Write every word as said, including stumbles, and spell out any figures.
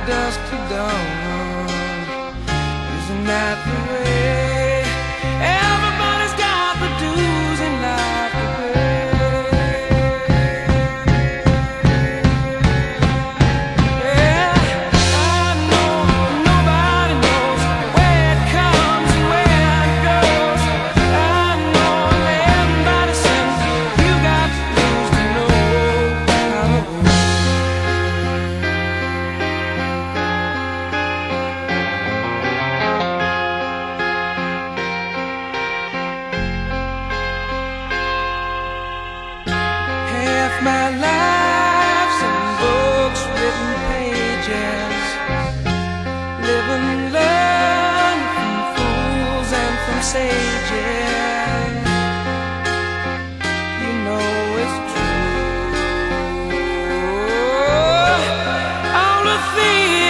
dusk to dawn. Isn't that the way? Everybody's got the dues in life to pay. Yeah, I know nobody knows where it comes and where it goes. I know everybody says you got the dues to know how to roll. Half my life's in books, written pages. Live and learn from fools and from sages.